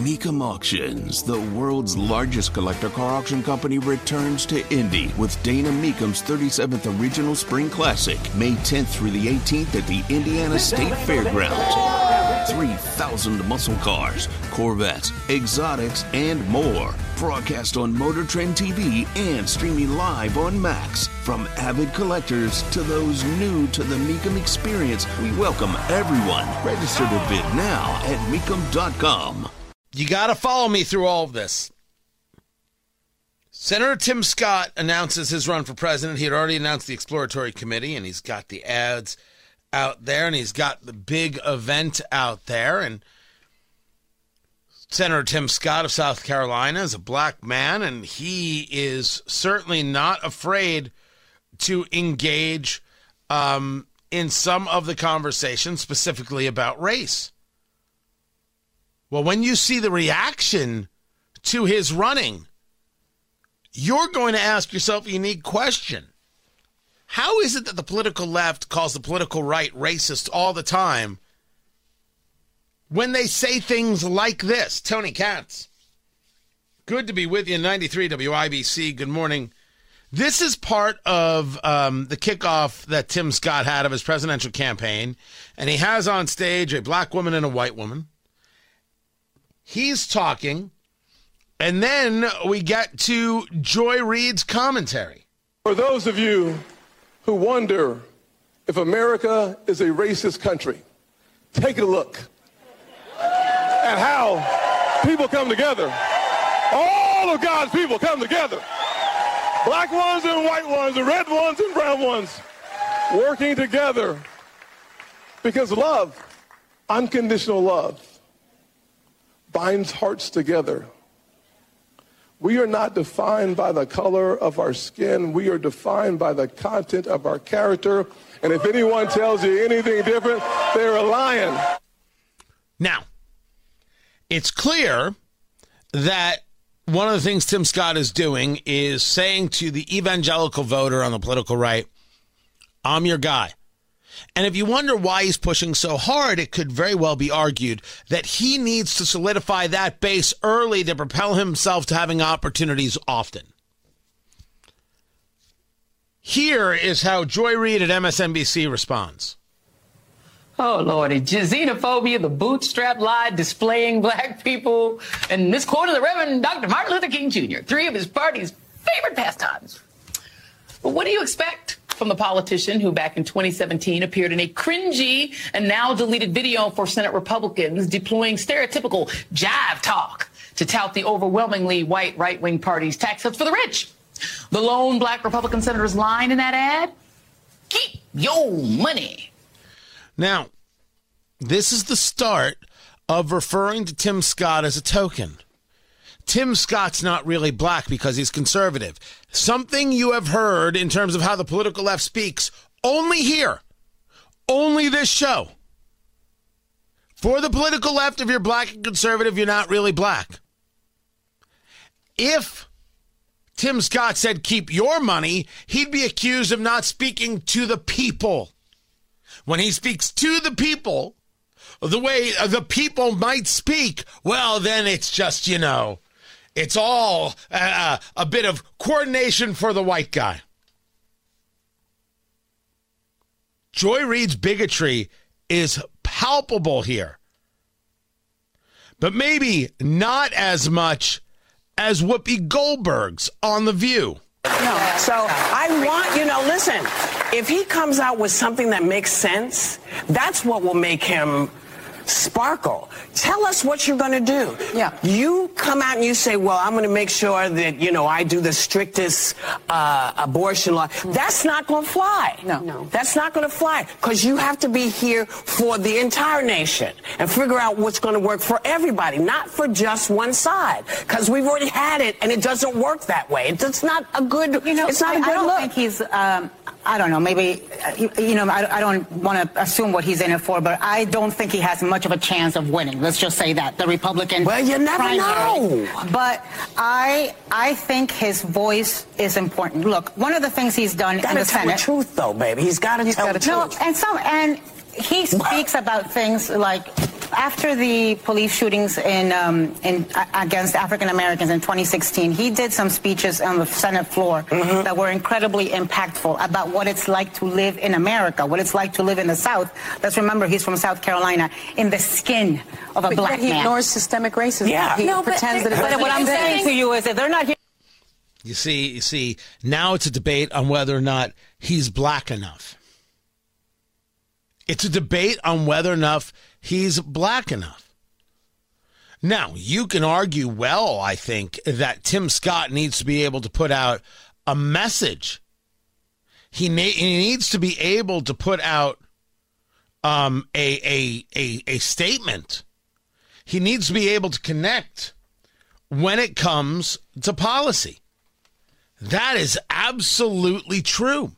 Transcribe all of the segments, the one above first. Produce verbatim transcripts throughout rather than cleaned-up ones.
Mecum Auctions, the world's largest collector car auction company, returns to Indy with Dana Mecum's thirty-seventh Original Spring Classic, May tenth through the eighteenth at the Indiana State Fairgrounds. three thousand muscle cars, Corvettes, exotics, and more. Broadcast on Motor Trend T V and streaming live on Max. From avid collectors to those new to the Mecum experience, we welcome everyone. Register to bid now at mecum dot com. You got to follow me through all of this. Senator Tim Scott announces his run for president. He had already announced the exploratory committee, and he's got the ads out there, and he's got the big event out there. And Senator Tim Scott of South Carolina is a black man, and he is certainly not afraid to engage um, in some of the conversation, specifically about race. Well, when you see the reaction to his running, you're going to ask yourself a unique question. How is it that the political left calls the political right racist all the time when they say things like this? Tony Katz, good to be with you, ninety-three W I B C. Good morning. This is part of um, the kickoff that Tim Scott had of his presidential campaign, and he has on stage a black woman and a white woman. He's talking, and then we get to Joy Reid's commentary. For those of you who wonder if America is a racist country, take a look at how people come together. All of God's people come together. Black ones and white ones, the red ones and brown ones, working together because love, unconditional love, binds hearts together. We are not defined by the color of our skin. We are defined by the content of our character. And if anyone tells you anything different, they're a lion. Now, it's clear that one of the things Tim Scott is doing is saying to the evangelical voter on the political right, I'm your guy. And if you wonder why he's pushing so hard, it could very well be argued that he needs to solidify that base early to propel himself to having opportunities often. Here is how Joy Reid at M S N B C responds. Oh, Lordy. Xenophobia, the bootstrap lie, displaying black people, and this quote of the Reverend Doctor Martin Luther King Junior, three of his party's favorite pastimes. But what do you expect from the politician who back in twenty seventeen appeared in a cringy and now deleted video for Senate Republicans deploying stereotypical jive talk to tout the overwhelmingly white right-wing party's tax cuts for the rich? The lone black Republican senator's line in that ad? Keep your money. Now, this is the start of referring to Tim Scott as a token. Tim Scott's not really black because he's conservative. Something you have heard in terms of how the political left speaks only here, only this show. For the political left, if you're black and conservative, you're not really black. If Tim Scott said keep your money, he'd be accused of not speaking to the people. When he speaks to the people, the way the people might speak, well, then it's just, you know, it's all uh, a bit of coordination for the white guy. Joy Reid's bigotry is palpable here, but maybe not as much as Whoopi Goldberg's on The View. No, so I want, you know, listen, if he comes out with something that makes sense, that's what will make him sparkle. Tell us what you're going to do. Yeah. You come out and you say, well, I'm going to make sure that, you know, I do the strictest uh, abortion law. Mm. That's not going to fly. No. no. That's not going to fly because you have to be here for the entire nation and figure out what's going to work for everybody, not for just one side, because we've already had it and it doesn't work that way. It's not a good, you know, it's not I, a good I don't look. think he's, um, I don't know, maybe, uh, you, you know, I, I don't want to assume what he's in it for, but I don't think he has much of a chance of winning. Let's just say that. The Republican Well, you never primary. know. But I I think his voice is important. Look, one of the things he's done in the Senate. Senate. He's got to tell the truth, though, baby. He's got to tell the No, truth. and some, and he speaks about things like after the police shootings in, um, in uh, against African Americans in twenty sixteen, he did some speeches on the Senate floor mm-hmm. that were incredibly impactful about what it's like to live in America, what it's like to live in the South. Let's remember he's from South Carolina, in the skin of a but black he man. He ignores systemic racism. Yeah. He no, pretends but, that it But what I'm saying to you is that they're not here. You see, you see, now it's a debate on whether or not he's black enough. It's a debate on whether or not he's black enough. Now, you can argue, well, I think, that Tim Scott needs to be able to put out a message. He, na- he needs to be able to put out um, a, a, a, a statement. He needs to be able to connect when it comes to policy. That is absolutely true.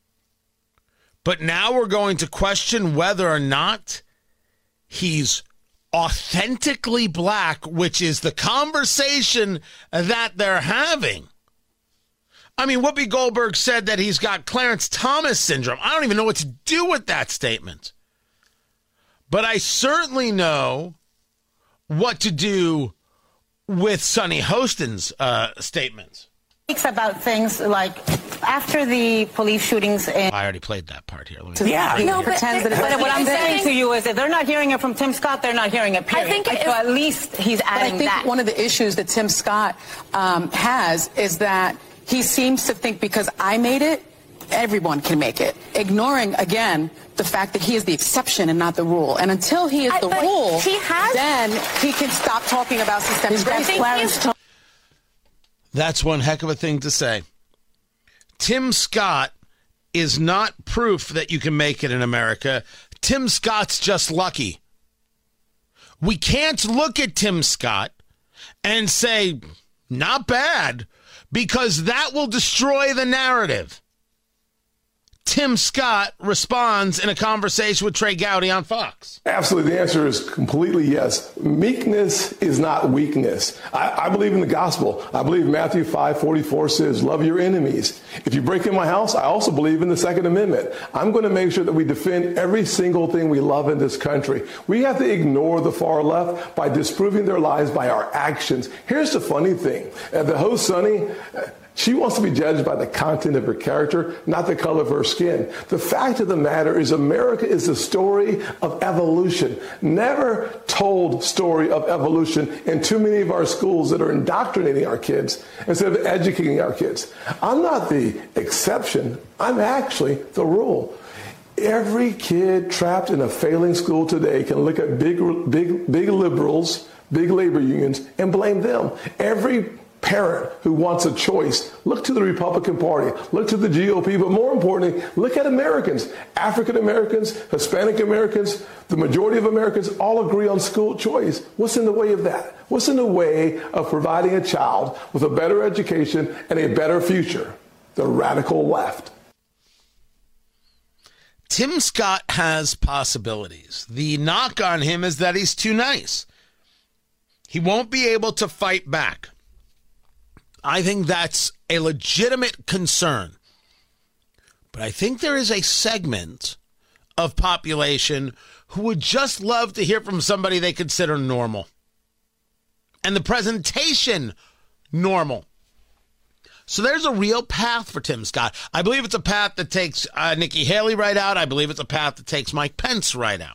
But now we're going to question whether or not he's authentically black, which is the conversation that they're having. I mean, Whoopi Goldberg said that he's got Clarence Thomas syndrome. I don't even know what to do with that statement. But I certainly know what to do with Sonny Hostin's uh, statements. About things like after the police shootings in... I already played that part here. Let me Yeah, no, but, pretends that it but what I'm saying think, to you is that they're not hearing it from Tim Scott, they're not hearing it, period. I think so at least he's adding I think that. One of the issues that Tim Scott um, has is that he seems to think because I made it, everyone can make it, ignoring, again, the fact that he is the exception and not the rule. And until he is I, the rule, he has, then he can stop talking about systemic racism. That's one heck of a thing to say. Tim Scott is not proof that you can make it in America. Tim Scott's just lucky. We can't look at Tim Scott and say, not bad, because that will destroy the narrative. Tim Scott responds in a conversation with Trey Gowdy on Fox. Absolutely. The answer is completely yes. Meekness is not weakness. I, I believe in the gospel. I believe Matthew five forty-four says, love your enemies. If you break in my house, I also believe in the Second Amendment. I'm going to make sure that we defend every single thing we love in this country. We have to ignore the far left by disproving their lies by our actions. Here's the funny thing. Uh, the host, Sonny, uh, she wants to be judged by the content of her character, not the color of her skin. The fact of the matter is America is the story of evolution. Never told story of evolution in too many of our schools that are indoctrinating our kids instead of educating our kids. I'm not the exception. I'm actually the rule. Every kid trapped in a failing school today can look at big, big, big liberals, big labor unions, and blame them. Every parent who wants a choice, look to the Republican Party, look to the G O P, but more importantly, look at Americans. African Americans, Hispanic Americans, the majority of Americans all agree on school choice. What's in the way of that? What's in the way of providing a child with a better education and a better future? The radical left. Tim Scott has possibilities. The knock on him is that he's too nice. He won't be able to fight back. I think that's a legitimate concern. But I think there is a segment of population who would just love to hear from somebody they consider normal. And the presentation, normal. So there's a real path for Tim Scott. I believe it's a path that takes uh, Nikki Haley right out. I believe it's a path that takes Mike Pence right out.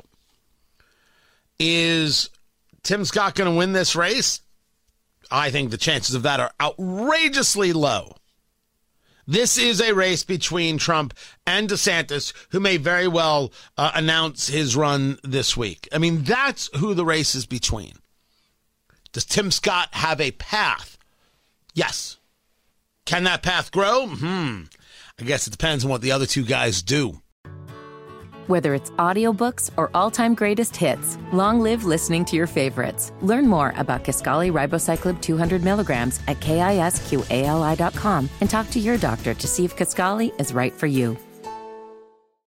Is Tim Scott going to win this race? I think the chances of that are outrageously low. This is a race between Trump and DeSantis, who may very well uh, announce his run this week. I mean, that's who the race is between. Does Tim Scott have a path? Yes. Can that path grow? Hmm. I guess it depends on what the other two guys do. Whether it's audiobooks or all-time greatest hits, long live listening to your favorites. Learn more about Kisqali Ribociclib two hundred milligrams at kisqali dot com and talk to your doctor to see if Kisqali is right for you.